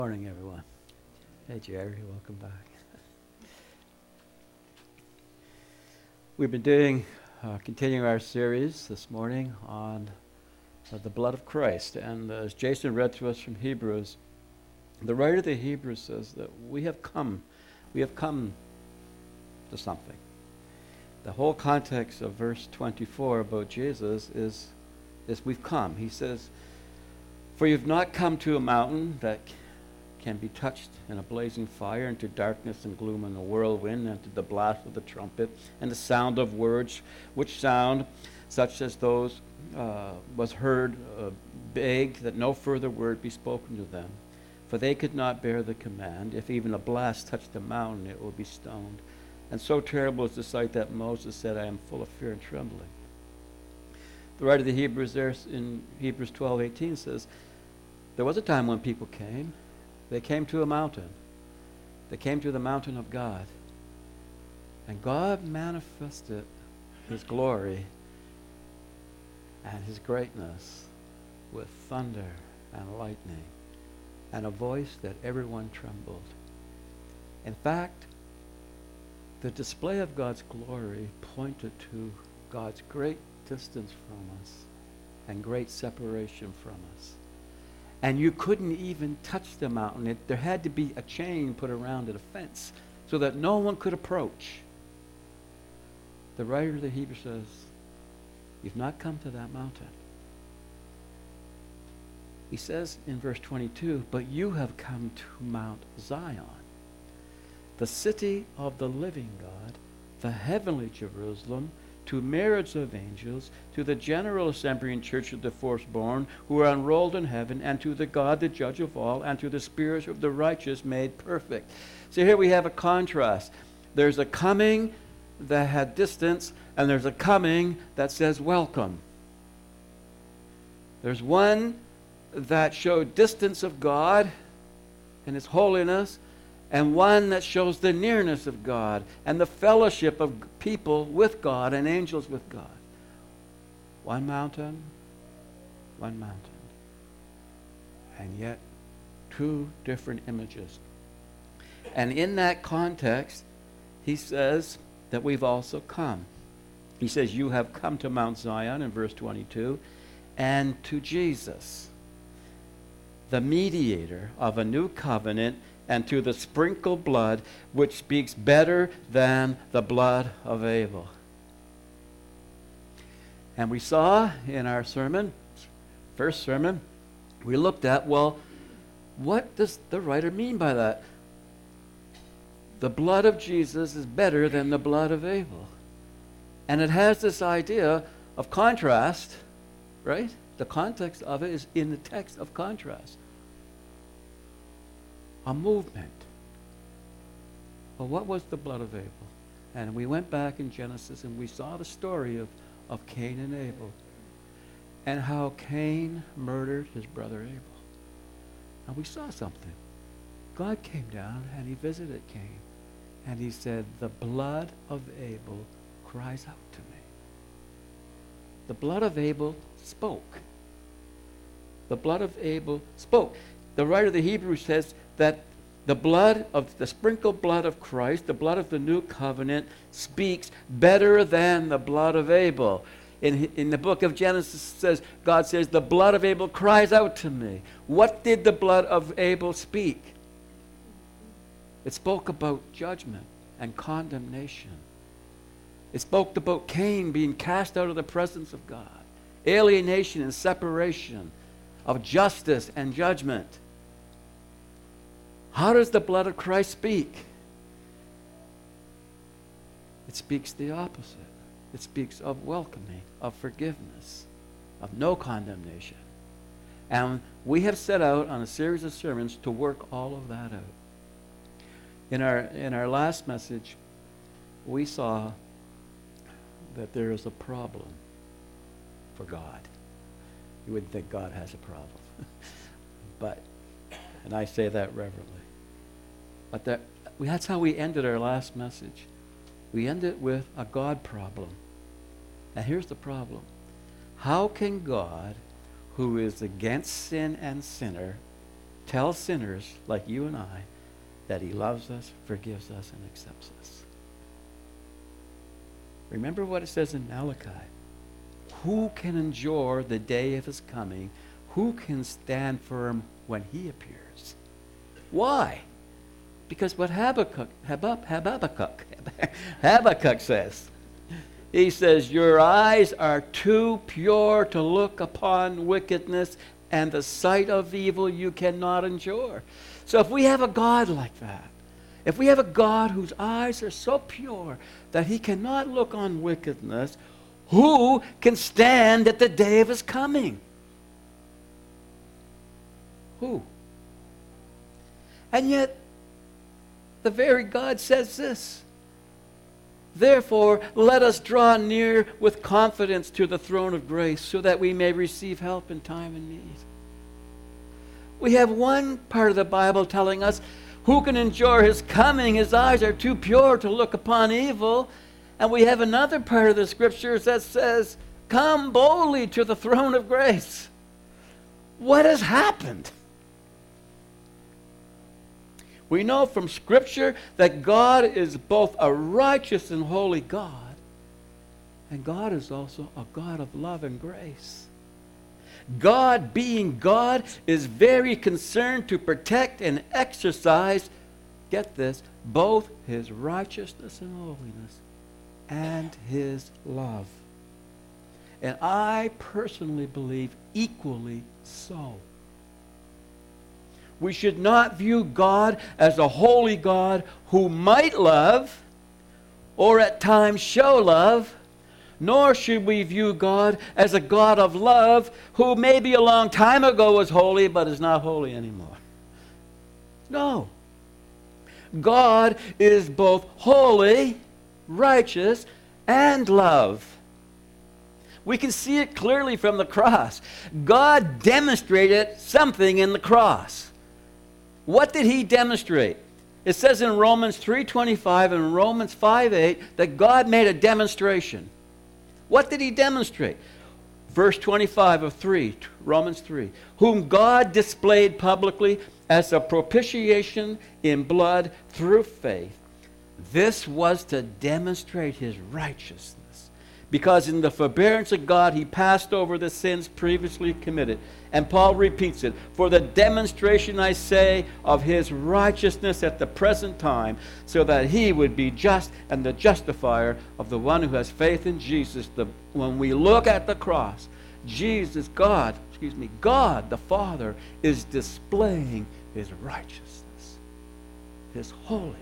Morning, everyone. Hey, Jerry, welcome back. We've been continuing our series this morning on the blood of Christ. And as Jason read to us from Hebrews, the writer of the Hebrews says that we have come to something. The whole context of verse 24 about Jesus is we've come. He says, "For you've not come to a mountain that can be touched in a blazing fire, and to darkness and gloom and a whirlwind, and to the blast of the trumpet, and the sound of words, which sound such as those was heard beg that no further word be spoken to them. For they could not bear the command. If even a blast touched the mountain, it will be stoned. And so terrible is the sight that Moses said, I am full of fear and trembling." The writer of the Hebrews there in Hebrews 12:18 says, there was a time when people came. They came to a mountain. They came to the mountain of God. And God manifested his glory and his greatness with thunder and lightning and a voice that everyone trembled. In fact, the display of God's glory pointed to God's great distance from us and great separation from us. And you couldn't even touch the mountain. There had to be a chain put around it, a fence, so that no one could approach. The writer of the Hebrews says, you've not come to that mountain. He says in verse 22, but you have come to Mount Zion, the city of the living God, the heavenly Jerusalem, to marriage of angels, to the general assembly and church of the firstborn who are enrolled in heaven, and to the God, the judge of all, and to the spirits of the righteous made perfect. So here we have a contrast. There's a coming that had distance, and there's a coming that says welcome. There's one that showed distance of God and his holiness, and one that shows the nearness of God and the fellowship of people with God and angels with God. One mountain, and yet two different images. And in that context, he says that we've also come. He says, you have come to Mount Zion in verse 22, and to Jesus, the mediator of a new covenant, and to the sprinkled blood, which speaks better than the blood of Abel. And we saw in our first sermon, we looked at, well, what does the writer mean by that? The blood of Jesus is better than the blood of Abel. And it has this idea of contrast, right? The context of it is in the text of contrast. A movement. Well, what was the blood of Abel? And we went back in Genesis and we saw the story of Cain and Abel, and how Cain murdered his brother Abel. And we saw something. God came down and he visited Cain, and he said, the blood of Abel cries out to me. The blood of Abel spoke. The blood of Abel spoke. The writer of the Hebrews says that the sprinkled blood of Christ, the blood of the new covenant, speaks better than the blood of Abel. In the book of Genesis, God says, the blood of Abel cries out to me. What did the blood of Abel speak? It spoke about judgment and condemnation. It spoke about Cain being cast out of the presence of God, alienation and separation, of justice and judgment. How does the blood of Christ speak? It speaks the opposite. It speaks of welcoming, of forgiveness, of no condemnation. And we have set out on a series of sermons to work all of that out. In our last message, we saw that there is a problem for God. You wouldn't think God has a problem. And I say that reverently. But that's how we ended our last message. We ended with a God problem. Now here's the problem. How can God, who is against sin and sinner, tell sinners like you and I that he loves us, forgives us, and accepts us. Remember what it says in Malachi. Who can endure the day of his coming? Who can stand firm when he appears? Why? Because what Habakkuk says. He says, your eyes are too pure to look upon wickedness, and the sight of evil you cannot endure. So if we have a God like that, if we have a God whose eyes are so pure that he cannot look on wickedness, who can stand at the day of his coming? Who? And yet, the very God says this. Therefore, let us draw near with confidence to the throne of grace so that we may receive help in time of need. We have one part of the Bible telling us who can endure his coming? His eyes are too pure to look upon evil. And we have another part of the scriptures that says, come boldly to the throne of grace. What has happened? We know from Scripture that God is both a righteous and holy God, and God is also a God of love and grace. God, being God, is very concerned to protect and exercise, get this, both his righteousness and holiness and his love. And I personally believe equally so. We should not view God as a holy God who might love or at times show love, nor should we view God as a God of love who maybe a long time ago was holy but is not holy anymore. No. God is both holy, righteous, and love. We can see it clearly from the cross. God demonstrated something in the cross. What did he demonstrate? It says in Romans 3:25 and Romans 5:8 that God made a demonstration. What did he demonstrate? Verse 25 of Romans 3. Whom God displayed publicly as a propitiation in blood through faith. This was to demonstrate his righteousness. Because in the forbearance of God, he passed over the sins previously committed. And Paul repeats it. For the demonstration, I say, of his righteousness at the present time, so that he would be just and the justifier of the one who has faith in Jesus. When we look at the cross, God the Father is displaying his righteousness, his holiness.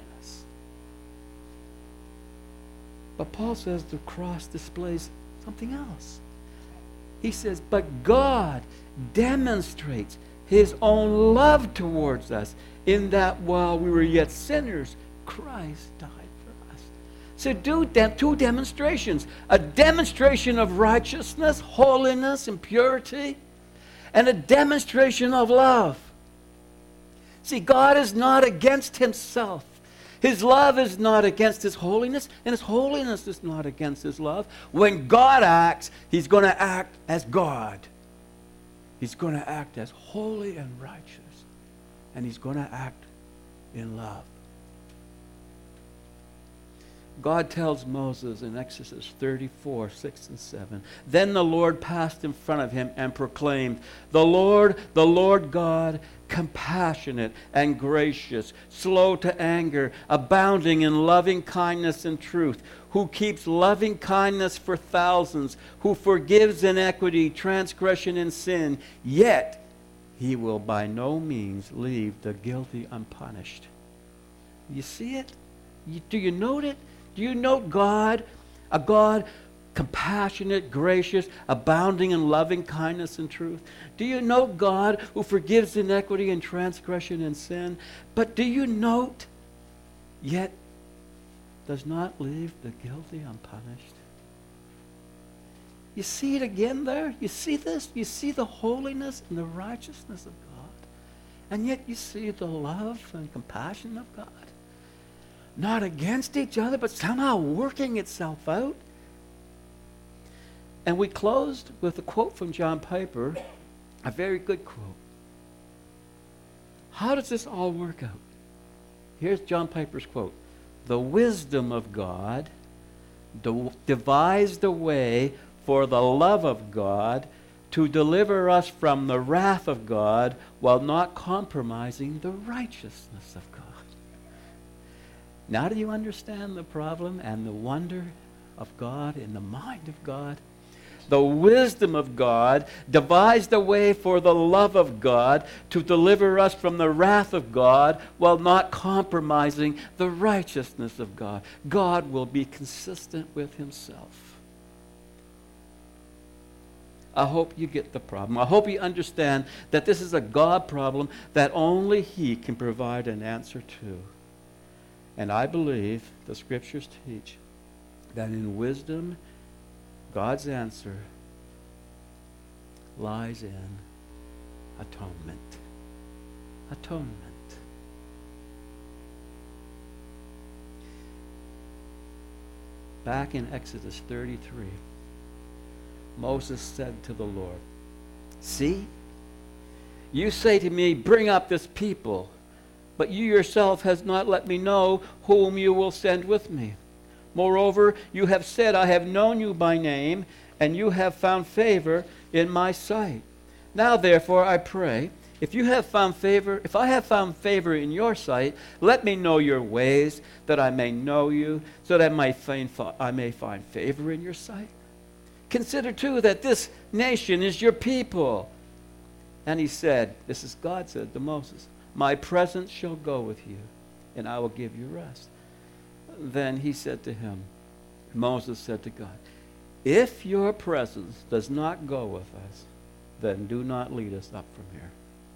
But Paul says the cross displays something else. He says, but God demonstrates his own love towards us in that while we were yet sinners, Christ died for us. So two demonstrations. A demonstration of righteousness, holiness, and purity, and a demonstration of love. See, God is not against himself. His love is not against his holiness, and his holiness is not against his love. When God acts, he's going to act as God. He's going to act as holy and righteous, and he's going to act in love. God tells Moses in Exodus 34:6-7, then the Lord passed in front of him and proclaimed, the Lord God, compassionate and gracious, slow to anger, abounding in loving kindness and truth, who keeps loving kindness for thousands, who forgives iniquity, transgression, and sin, yet he will by no means leave the guilty unpunished. You see it? Do you note it? Do you note God, a God compassionate, gracious, abounding in loving kindness and truth? Do you note God who forgives iniquity and transgression and sin? But do you note, yet does not leave the guilty unpunished? You see it again there? You see this? You see the holiness and the righteousness of God. And yet you see the love and compassion of God. Not against each other, but somehow working itself out. And we closed with a quote from John Piper, a very good quote. How does this all work out? Here's John Piper's quote. The wisdom of God devised a way for the love of God to deliver us from the wrath of God while not compromising the righteousness of God. Now do you understand the problem and the wonder of God in the mind of God? The wisdom of God devised a way for the love of God to deliver us from the wrath of God while not compromising the righteousness of God. God will be consistent with himself. I hope you get the problem. I hope you understand that this is a God problem that only he can provide an answer to. And I believe the scriptures teach that in wisdom, God's answer lies in atonement. Atonement. Back in Exodus 33, Moses said to the Lord, "See, you say to me, bring up this people, but you yourself has not let me know whom you will send with me. Moreover, you have said, I have known you by name, and you have found favor in my sight. Now, therefore, I pray, if I have found favor in your sight, let me know your ways, that I may know you, so that I may find favor in your sight. Consider, too, that this nation is your people." And he said, this is God said to Moses, "My presence shall go with you, and I will give you rest." Then he said to him, Moses said to God, "If your presence does not go with us, then do not lead us up from here.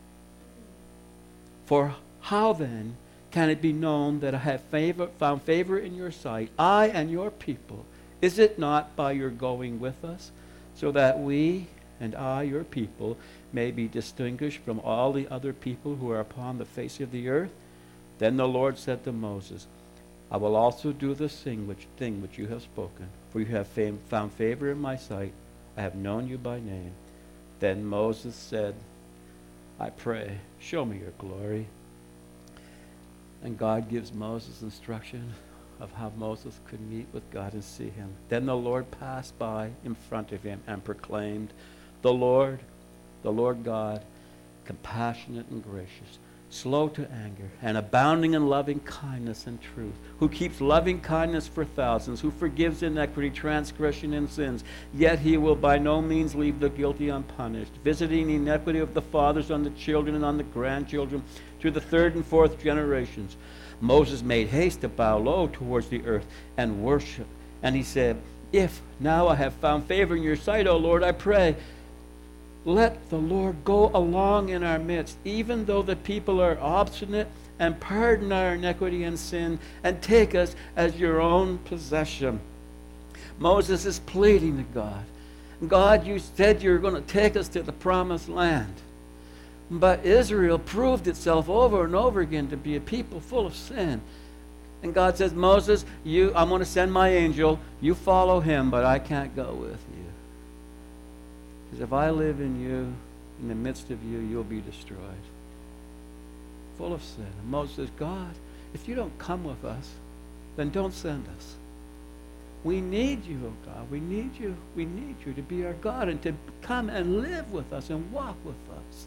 For how then can it be known that I have found favor in your sight, I and your people? Is it not by your going with us, so that we and I, your people, may be distinguished from all the other people who are upon the face of the earth?" Then the Lord said to Moses, "I will also do this thing which you have spoken, for you have found favor in my sight. I have known you by name." Then Moses said, "I pray, show me your glory." And God gives Moses instruction of how Moses could meet with God and see him. Then the Lord passed by in front of him and proclaimed, the Lord God, compassionate and gracious, slow to anger, and abounding in loving kindness and truth, who keeps loving kindness for thousands, who forgives iniquity, transgression, and sins. Yet he will by no means leave the guilty unpunished, visiting the iniquity of the fathers on the children and on the grandchildren to the third and fourth generations. Moses made haste to bow low towards the earth and worship. And he said, "If now I have found favor in your sight, O Lord, I pray, let the Lord go along in our midst, even though the people are obstinate, and pardon our iniquity and sin, and take us as your own possession." Moses is pleading to God. God, you said you were going to take us to the promised land. But Israel proved itself over and over again to be a people full of sin. And God says, Moses, I'm going to send my angel. You follow him, but I can't go with you. Because if I live in you, in the midst of you, you'll be destroyed. Full of sin. And Moses says, God, if you don't come with us, then don't send us. We need you, oh God. We need you. We need you to be our God and to come and live with us and walk with us.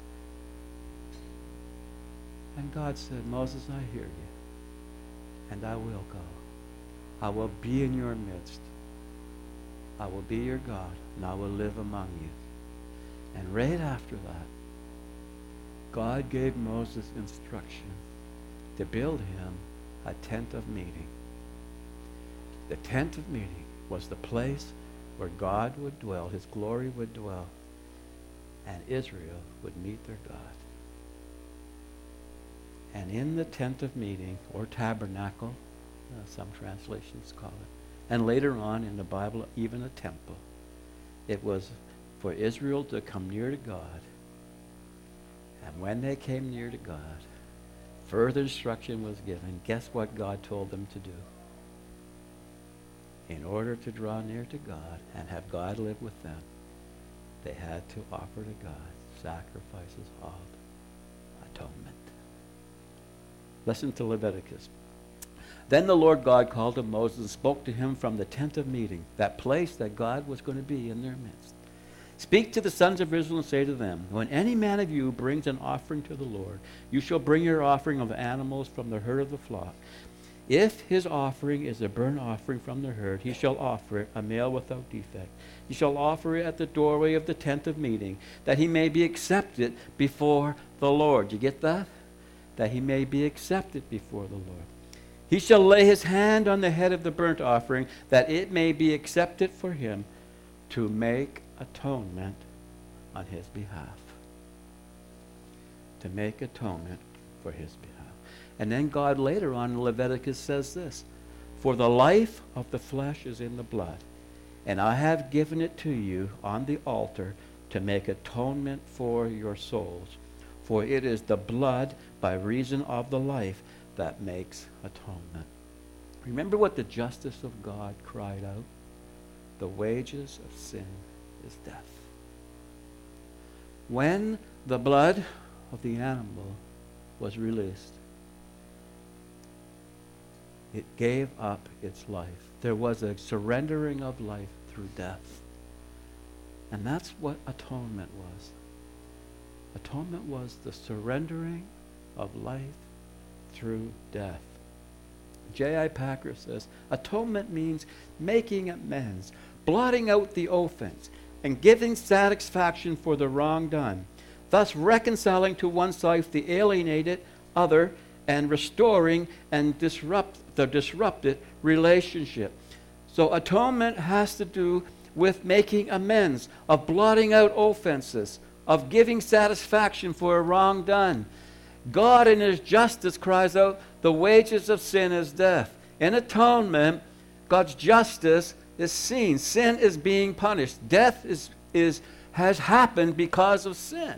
And God said, Moses, I hear you, and I will go. I will be in your midst. I will be your God, and I will live among you. And right after that, God gave Moses instruction to build him a tent of meeting. The tent of meeting was the place where God would dwell, his glory would dwell, and Israel would meet their God. And in the tent of meeting, or tabernacle, some translations call it, and later on in the Bible, even a temple, it was for Israel to come near to God. And when they came near to God, further instruction was given. Guess what God told them to do? In order to draw near to God and have God live with them, they had to offer to God sacrifices of atonement. Listen to Leviticus. Then the Lord God called to Moses and spoke to him from the tent of meeting, that place that God was going to be in their midst. Speak to the sons of Israel and say to them, when any man of you brings an offering to the Lord, you shall bring your offering of animals from the herd of the flock. If his offering is a burnt offering from the herd, he shall offer it, a male without defect. He shall offer it at the doorway of the tent of meeting, that he may be accepted before the Lord. You get that? That he may be accepted before the Lord. He shall lay his hand on the head of the burnt offering, that it may be accepted for him to make atonement on his behalf. To make atonement for his behalf. And then God later on in Leviticus says this, for the life of the flesh is in the blood, and I have given it to you on the altar to make atonement for your souls. For it is the blood by reason of the life that makes atonement. Remember what the justice of God cried out? The wages of sin is death. When the blood of the animal was released, it gave up its life. There was a surrendering of life through death. And that's what atonement was. Atonement was the surrendering of life through death. J.I. Packer says, atonement means making amends, blotting out the offense, and giving satisfaction for the wrong done, thus reconciling to oneself the alienated other and restoring and the disrupted relationship. So atonement has to do with making amends, of blotting out offenses, of giving satisfaction for a wrong done. God in his justice cries out, the wages of sin is death. In atonement, God's justice is seen. Sin is being punished. Death has happened because of sin.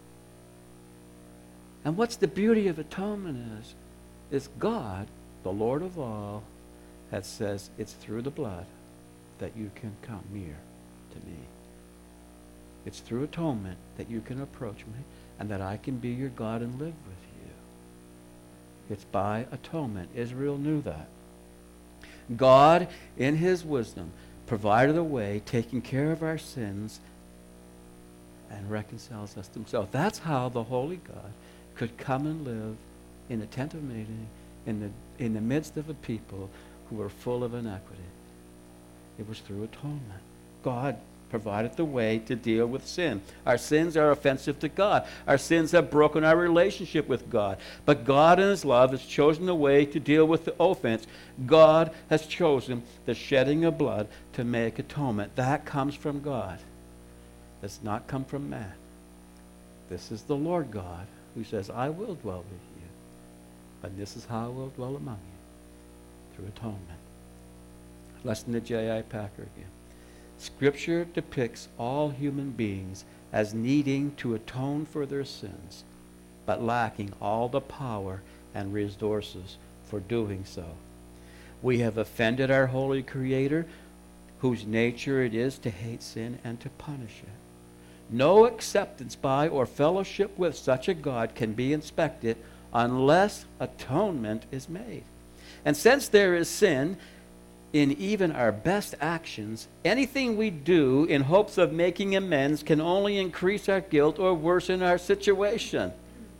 And what's the beauty of atonement is God, the Lord of all, that says it's through the blood that you can come near to me. It's through atonement that you can approach me and that I can be your God and live with you. It's by atonement. Israel knew that. God, in his wisdom, provided a way, taking care of our sins, and reconciles us to himself. That's how the Holy God could come and live in the tent of meeting, in the midst of a people who were full of inequity. It was through atonement. God provided the way to deal with sin. Our sins are offensive to God. Our sins have broken our relationship with God. But God in his love has chosen a way to deal with the offense. God has chosen the shedding of blood to make atonement. That comes from God. Does not come from man. This is the Lord God who says, I will dwell with you. But this is how I will dwell among you, through atonement. Listen to J.I. Packer again. Scripture depicts all human beings as needing to atone for their sins, but lacking all the power and resources for doing so. We have offended our holy Creator, whose nature it is to hate sin and to punish it. No acceptance by or fellowship with such a God can be expected unless atonement is made. And since there is sin in even our best actions, anything we do in hopes of making amends can only increase our guilt or worsen our situation.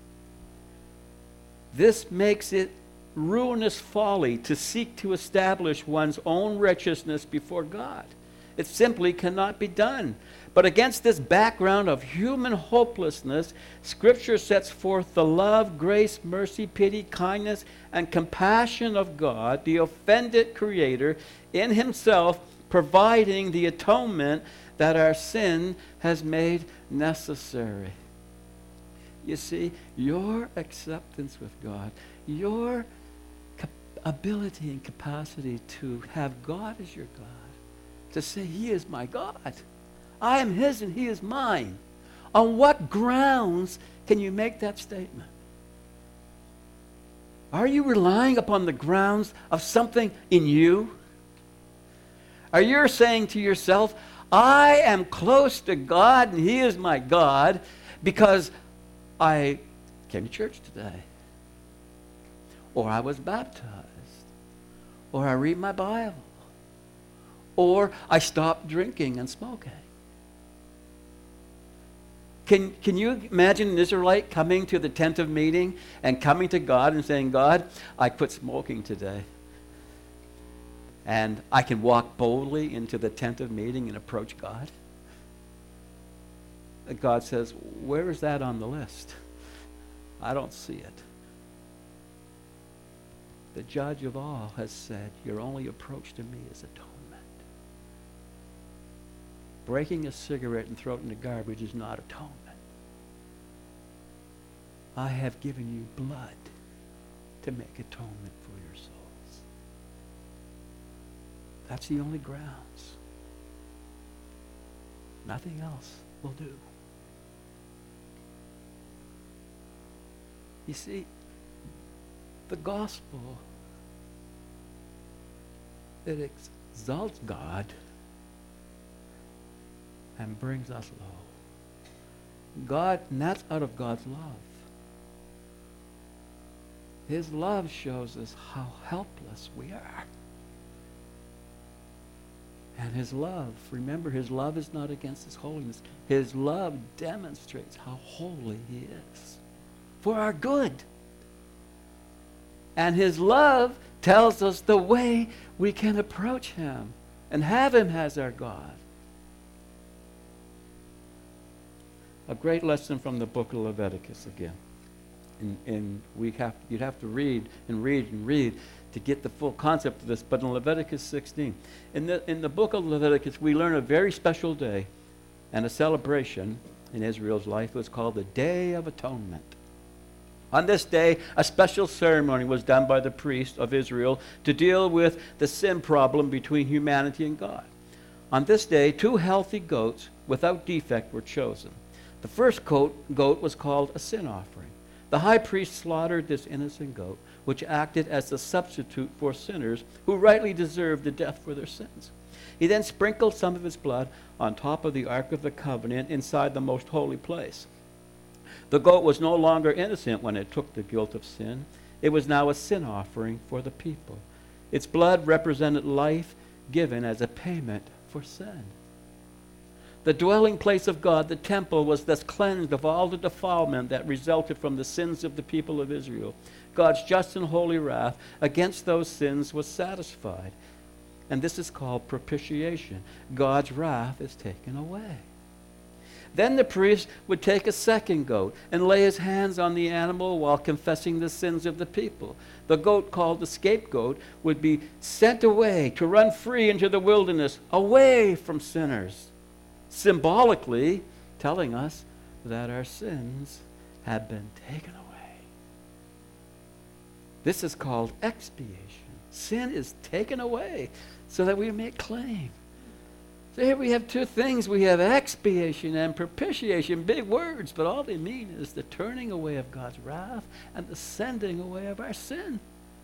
This makes it ruinous folly to seek to establish one's own righteousness before God. It simply cannot be done. But against this background of human hopelessness, Scripture sets forth the love, grace, mercy, pity, kindness, and compassion of God, the offended Creator, in himself providing the atonement that our sin has made necessary. You see, your acceptance with God, your ability and capacity to have God as your God, to say, He is my God. I am His and He is mine. On what grounds can you make that statement? Are you relying upon the grounds of something in you? Are you saying to yourself, I am close to God and He is my God because I came to church today? or I was baptized, or I read my Bible, or I stopped drinking and smoking. Can you imagine an Israelite coming to the tent of meeting and coming to God and saying, God, I quit smoking today. And I can walk boldly into the tent of meeting and approach God? God says, where is that on the list? I don't see it. The judge of all has said, your only approach to me is atonement. Breaking a cigarette and throwing it in the garbage is not atonement. I have given you blood to make atonement for your souls. That's the only grounds. Nothing else will do. You see, the gospel, it exalts God and brings us low. God, and that's out of God's love. His love shows us how helpless we are. And his love, remember, his love is not against his holiness. His love demonstrates how holy he is for our good. And his love tells us the way we can approach him and have him as our God. A great lesson from the book of Leviticus again. And you'd have to read and read and read to get the full concept of this. But in Leviticus 16, in the book of Leviticus, we learn a very special day and a celebration in Israel's life. It was called the Day of Atonement. On this day, a special ceremony was done by the priests of Israel to deal with the sin problem between humanity and God. On this day, 2 healthy goats without defect were chosen. The first goat was called a sin offering. The high priest slaughtered this innocent goat, which acted as the substitute for sinners who rightly deserved the death for their sins. He then sprinkled some of his blood on top of the Ark of the Covenant inside the most holy place. The goat was no longer innocent when it took the guilt of sin. It was now a sin offering for the people. Its blood represented life given as a payment for sin. The dwelling place of God, the temple, was thus cleansed of all the defilement that resulted from the sins of the people of Israel. God's just and holy wrath against those sins was satisfied. And this is called propitiation. God's wrath is taken away. Then the priest would take a second goat and lay his hands on the animal while confessing the sins of the people. The goat, called the scapegoat, would be sent away to run free into the wilderness, away from sinners, symbolically telling us that our sins have been taken away. This is called expiation. Sin is taken away so that we may claim. So here we have 2 things. We have expiation and propitiation, big words, but all they mean is the turning away of God's wrath and the sending away of our sin.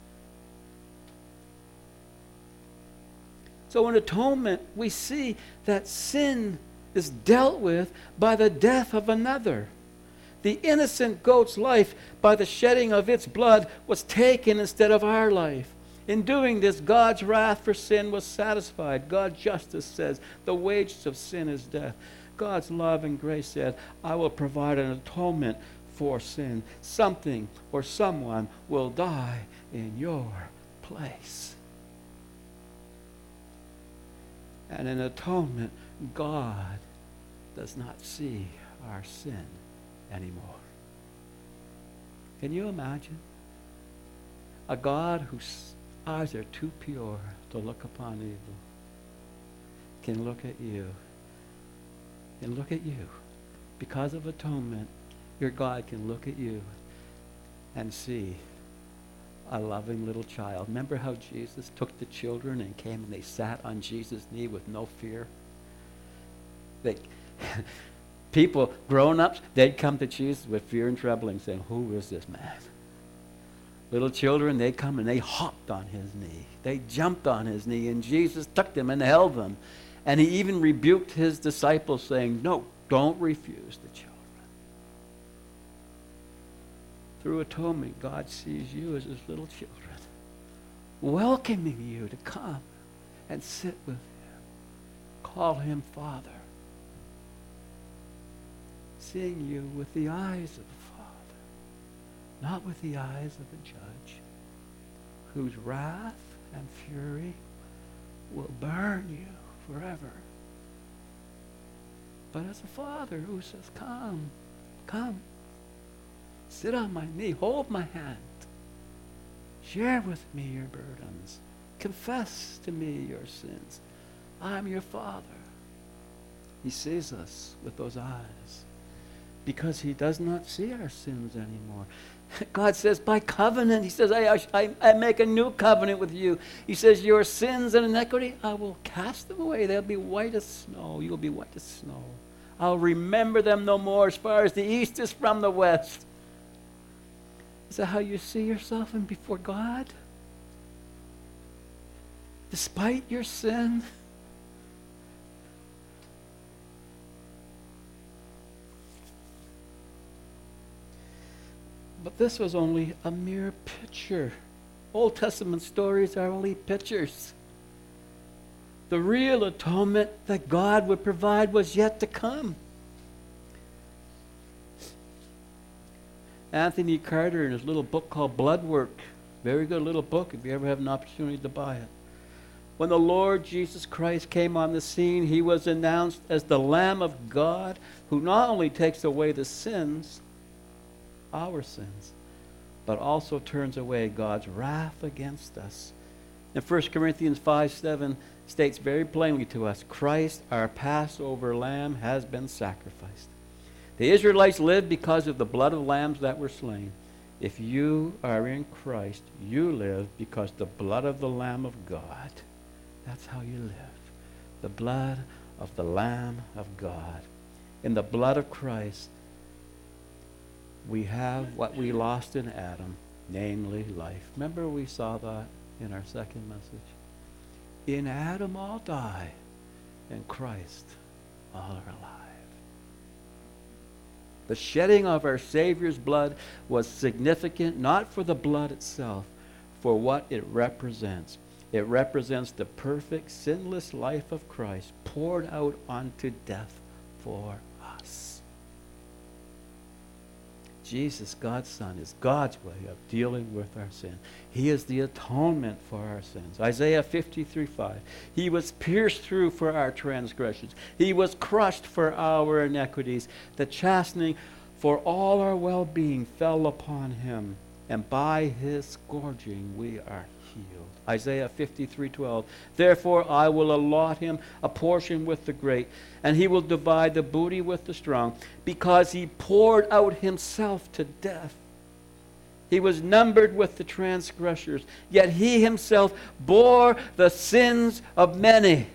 So in atonement, we see that sin is dealt with by the death of another. The innocent goat's life, by the shedding of its blood, was taken instead of our life. In doing this, God's wrath for sin was satisfied. God's justice says, the wages of sin is death. God's love and grace said, I will provide an atonement for sin. Something or someone will die in your place. And in atonement, God does not see our sin anymore. Can you imagine? A God whose eyes are too pure to look upon evil can look at you. Can look at you. Because of atonement, your God can look at you and see a loving little child. Remember how Jesus took the children and came and they sat on Jesus' knee with no fear? People, grown-ups, they'd come to Jesus with fear and trembling, saying, who is this man? Little children, they'd come and they hopped on his knee. They jumped on his knee, and Jesus took them and held them. And he even rebuked his disciples, saying, no, don't refuse the children. through atonement, God sees you as his little children, welcoming you to come and sit with him. Call him Father. Seeing you with the eyes of the Father, not with the eyes of the judge, whose wrath and fury will burn you forever. But as a Father who says, come, come, sit on my knee, hold my hand, share with me your burdens, confess to me your sins. I'm your Father. He sees us with those eyes because he does not see our sins anymore. God says, by covenant, he says, I make a new covenant with you. He says, your sins and iniquity, I will cast them away. They'll be white as snow. You'll be white as snow. I'll remember them no more, as far as the east is from the west. Is that how you see yourself and before God? Despite your sin? But this was only a mere picture. Old Testament stories are only pictures. The real atonement that God would provide was yet to come. Anthony Carter, in his little book called Blood Work, very good little book if you ever have an opportunity to buy it. When the Lord Jesus Christ came on the scene, he was announced as the Lamb of God, who not only takes away the sins, our sins, but also turns away God's wrath against us. And 1 Corinthians 5:7 states very plainly to us, Christ, our Passover lamb, has been sacrificed. The Israelites lived because of the blood of lambs that were slain. If you are in Christ, you live because the blood of the Lamb of God. That's how you live. The blood of the Lamb of God. In the blood of Christ, we have what we lost in Adam, namely life. Remember we saw that in our second message? In Adam all die, in Christ all are alive. The shedding of our Savior's blood was significant, not for the blood itself, for what it represents. It represents the perfect, sinless life of Christ poured out onto death for us. Jesus, God's Son, is God's way of dealing with our sin. He is the atonement for our sins. Isaiah 53:5. He was pierced through for our transgressions. He was crushed for our iniquities. The chastening for all our well-being fell upon him, and by his scourging we are healed. Isaiah 53:12. Therefore I will allot him a portion with the great, and he will divide the booty with the strong, because he poured out himself to death. He was numbered with the transgressors, yet he himself bore the sins of many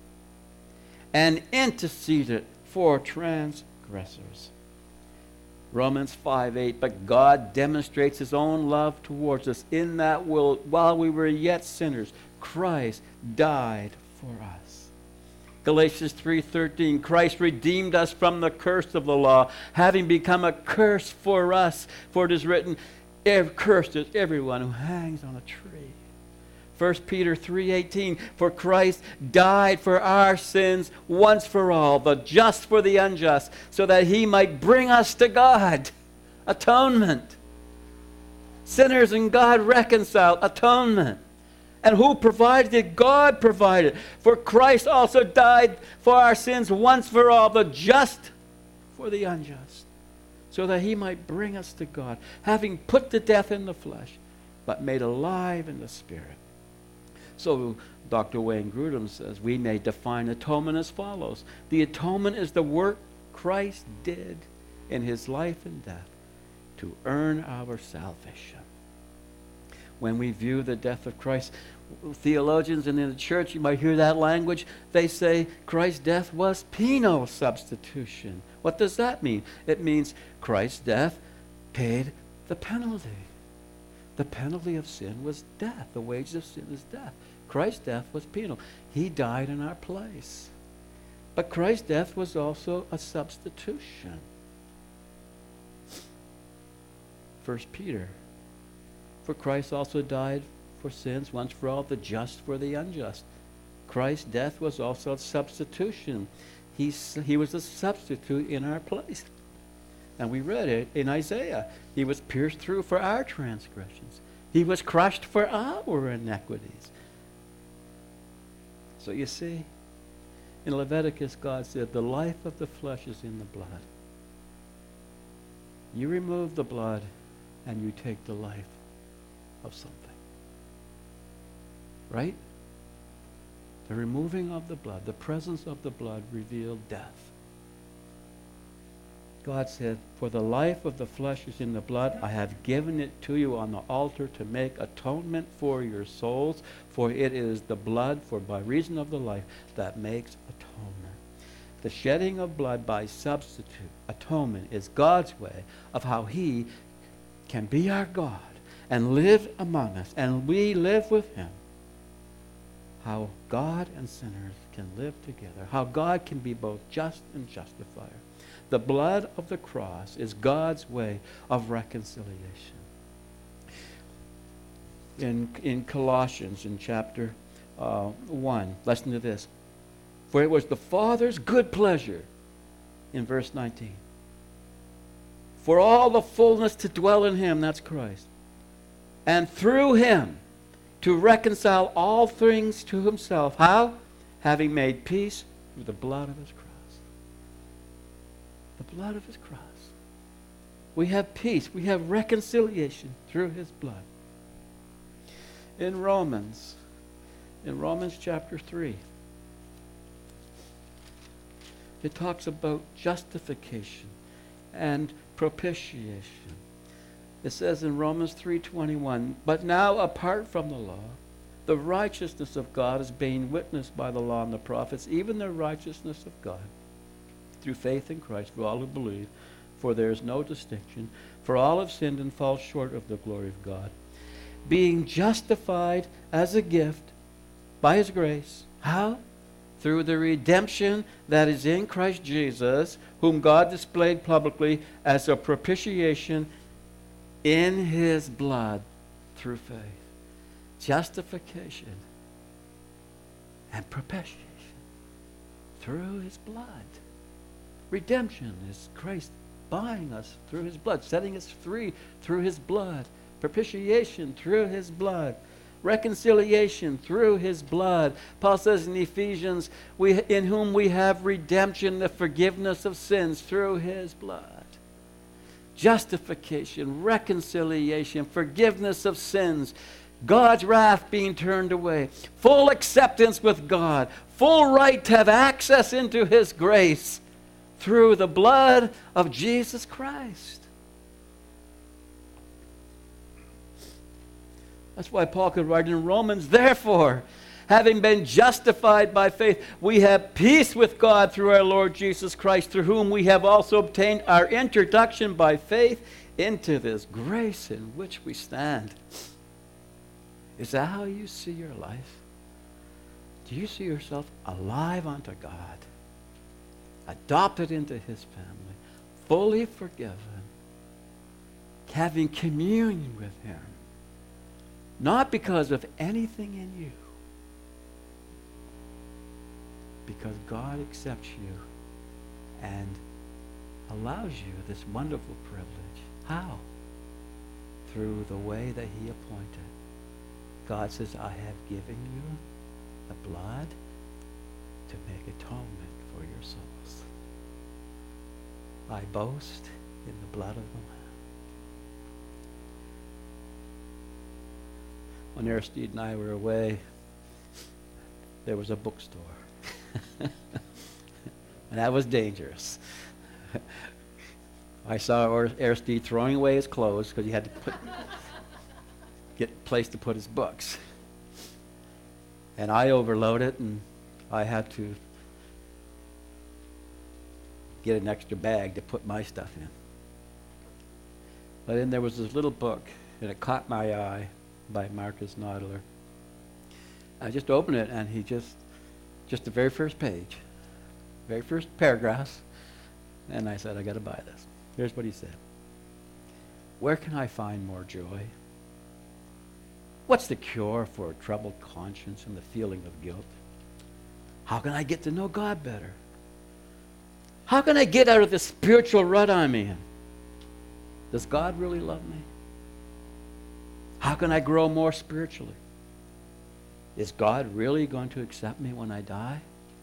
and interceded for transgressors. Romans 5:8, but God demonstrates his own love towards us in that while we were yet sinners, Christ died for us. Galatians 3:13, Christ redeemed us from the curse of the law, having become a curse for us. For it is written, cursed is everyone who hangs on a tree. 1 Peter 3:18, for Christ died for our sins once for all, the just for the unjust, so that he might bring us to God. Atonement. Sinners and God reconciled. Atonement. And who provided it? God provided. For Christ also died for our sins once for all, the just for the unjust, so that he might bring us to God, having put to death in the flesh, but made alive in the Spirit. So Dr. Wayne Grudem says we may define atonement as follows. The atonement is the work Christ did in his life and death to earn our salvation. When we view the death of Christ, theologians and in the church, you might hear that language. They say Christ's death was penal substitution. What does that mean? It means Christ's death paid the penalty. The penalty of sin was death. The wages of sin is death. Christ's death was penal. He died in our place. But Christ's death was also a substitution. 1 Peter. For Christ also died for sins once for all, the just for the unjust. Christ's death was also a substitution. He was a substitute in our place. And we read it in Isaiah. He was pierced through for our transgressions. He was crushed for our iniquities. So you see, in Leviticus, God said, the life of the flesh is in the blood. You remove the blood, and you take the life of something. Right? The removing of the blood, the presence of the blood revealed death. God said, for the life of the flesh is in the blood. I have given it to you on the altar to make atonement for your souls, for it is the blood, for by reason of the life, that makes atonement. The shedding of blood by substitute, atonement, is God's way of how he can be our God and live among us, and we live with him. How God and sinners can live together. How God can be both just and justifier. The blood of the cross is God's way of reconciliation. In Colossians, in chapter 1, listen to this. For it was the Father's good pleasure, in verse 19, for all the fullness to dwell in him, that's Christ, and through him to reconcile all things to himself. How? Having made peace through the blood of his cross. The blood of his cross. We have peace. We have reconciliation through his blood. In Romans chapter 3, it talks about justification and propitiation. It says in Romans 3:21, but now apart from the law, the righteousness of God is being witnessed by the law and the prophets, even the righteousness of God, through faith in Christ for all who believe, for there is no distinction. For all have sinned and fall short of the glory of God, being justified as a gift by his grace. How? Through the redemption that is in Christ Jesus, whom God displayed publicly as a propitiation in his blood through faith. Justification and propitiation through his blood. Redemption is Christ buying us through his blood, setting us free through his blood. Propitiation through his blood. Reconciliation through his blood. Paul says in Ephesians, in whom we have redemption, the forgiveness of sins through his blood. Justification, reconciliation, forgiveness of sins, God's wrath being turned away, full acceptance with God, full right to have access into his grace through the blood of Jesus Christ. That's why Paul could write in Romans, therefore, having been justified by faith, we have peace with God through our Lord Jesus Christ, through whom we have also obtained our introduction by faith into this grace in which we stand. Is that how you see your life? Do you see yourself alive unto God, adopted into his family, fully forgiven, having communion with him, not because of anything in you, because God accepts you and allows you this wonderful privilege. How? Through the way that he appointed. God says, I have given you the blood to make atonement for your souls. I boast in the blood of the Lamb. When Aristide and I were away, there was a bookstore. And that was dangerous. I saw Aristide throwing away his clothes because he had to get a place to put his books. And I overloaded, and I had to get an extra bag to put my stuff in. But then there was this little book, and it caught my eye, by Marcus Noddler. I just opened it, and he just the very first page, very first paragraph, and I said, I got to buy this. Here's what he said. Where can I find more joy? What's the cure for a troubled conscience and the feeling of guilt? How can I get to know God better? How can I get out of the spiritual rut I'm in? Does God really love me? How can I grow more spiritually? Is God really going to accept me when I die?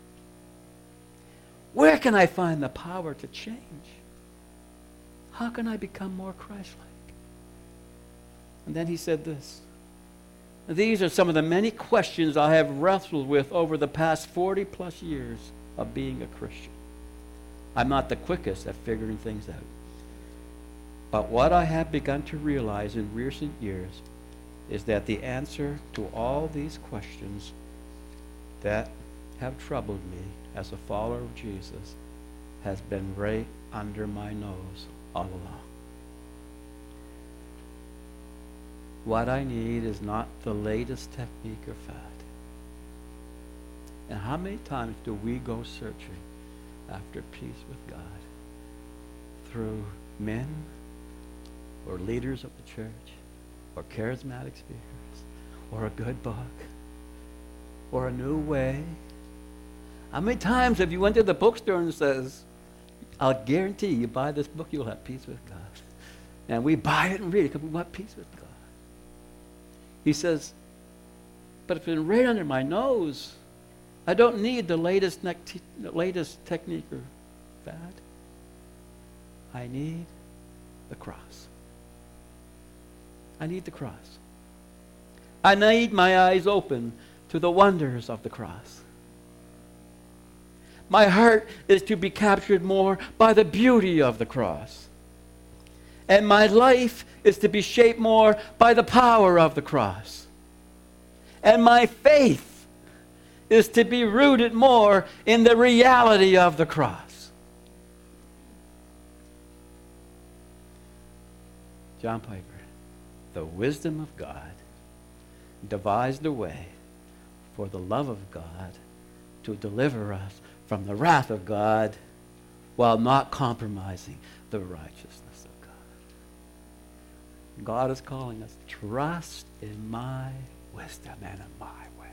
Where can I find the power to change? How can I become more Christ-like? And then he said this. These are some of the many questions I have wrestled with over the past 40 plus years of being a Christian. I'm not the quickest at figuring things out. But what I have begun to realize in recent years is that the answer to all these questions that have troubled me as a follower of Jesus has been right under my nose all along. What I need is not the latest technique or fad. And how many times do we go searching after peace with God through men or leaders of the church or charismatic speakers or a good book or a new way? How many times have you went to the bookstore and says, I'll guarantee you buy this book, you'll have peace with God. And we buy it and read it because we want peace with God. He says, but if it's right under my nose, I don't need the latest technique or fad. I need the cross. I need the cross. I need my eyes open to the wonders of the cross. My heart is to be captured more by the beauty of the cross. And my life is to be shaped more by the power of the cross. And my faith is to be rooted more in the reality of the cross. John Piper, the wisdom of God devised a way for the love of God to deliver us from the wrath of God while not compromising the righteousness of God. God is calling us, trust in my wisdom and in my way.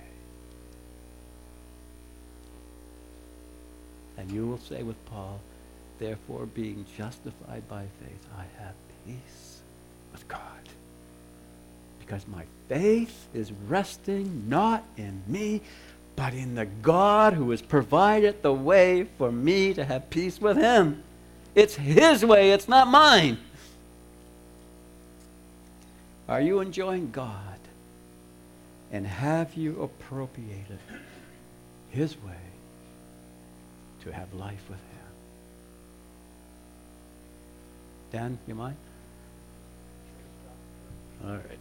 And you will say with Paul, therefore being justified by faith, I have peace with God. Because my faith is resting not in me, but in the God who has provided the way for me to have peace with him. It's his way, it's not mine. Are you enjoying God? And have you appropriated his way to have life with him? Dan, you mind? All right.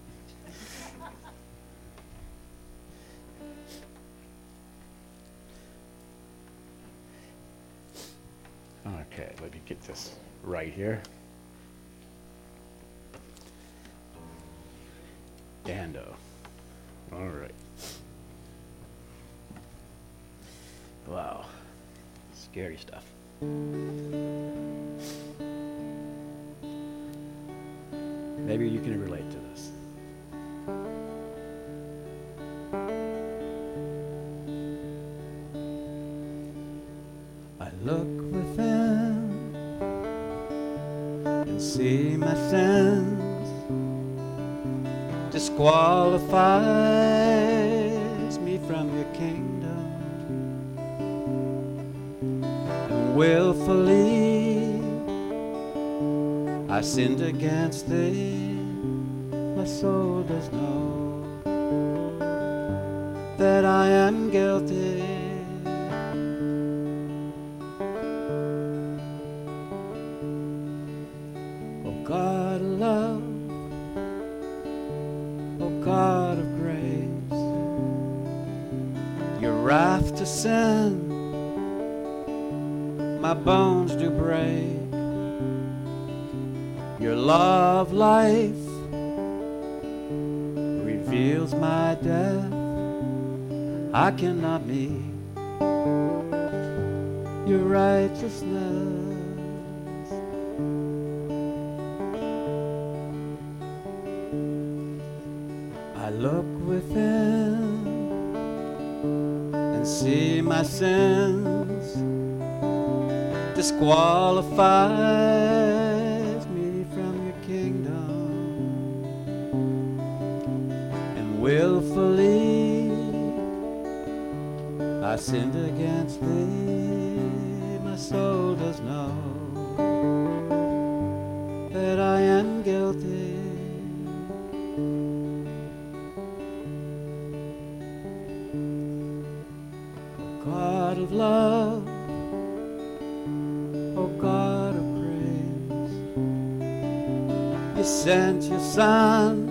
Okay, let me get this right here. Dando. All right. Wow. Scary stuff. Maybe you can relate to this. I look within and see my sins disqualifies me from your kingdom, and willfully I sinned against thee. My soul does know that I am guilty. Oh God of love, oh God of grace, your wrath to sin my bones do break. Your love life reveals my death. I cannot meet your righteousness. look within and see my sins disqualifies me from your kingdom, and willfully I sinned against thee. My soul does know that I am guilty. Oh God of love, oh God of praise, you sent your Son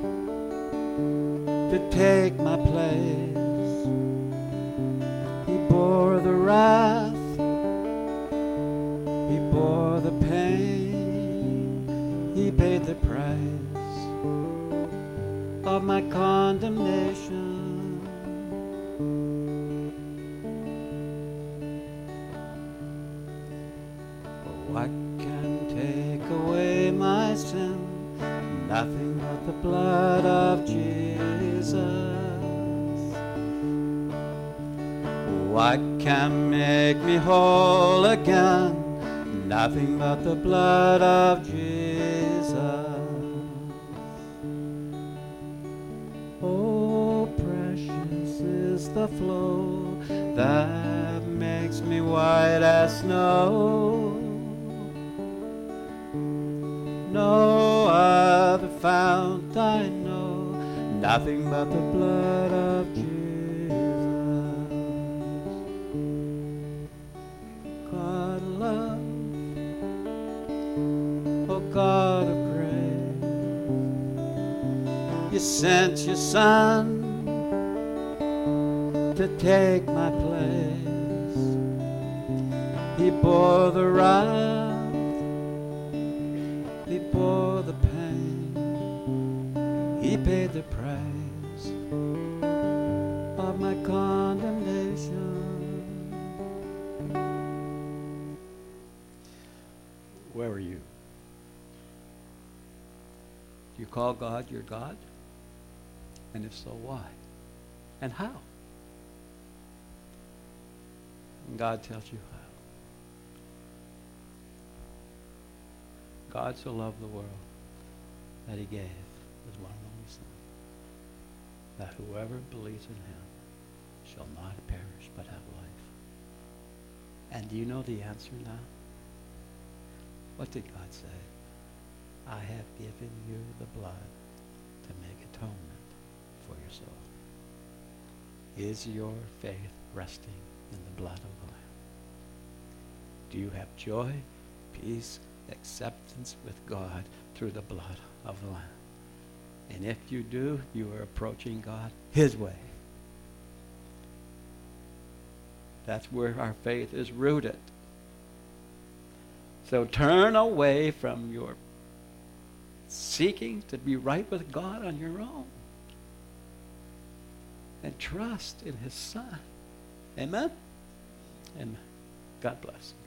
to take my place. He bore the wrath, he bore the pain, he paid the price of my condemnation. What can take away my sin? Nothing but the blood of Jesus. What can make me whole again? Nothing but the blood of Jesus. Oh, precious is the flow that makes me white as snow. No other fount I know, nothing but the blood of Jesus. God of love, oh God of grace, you sent your Son to take my place. He bore the wrath, he bore the pain, he paid the price of my condemnation. Where are you? Do you call God your God? And if so, why? And how? And God tells you how. God so loved the world that he gave his one and only Son, that whoever believes in him shall not perish but have life. And do you know the answer now? What did God say? I have given you the blood to make atonement for your soul. Is your faith resting in the blood of the Lamb? Do you have joy, peace, acceptance with God through the blood of the Lamb? And if you do, you are approaching God his way. That's where our faith is rooted. So turn away from your seeking to be right with God on your own and trust in his Son. Amen? Amen. God bless.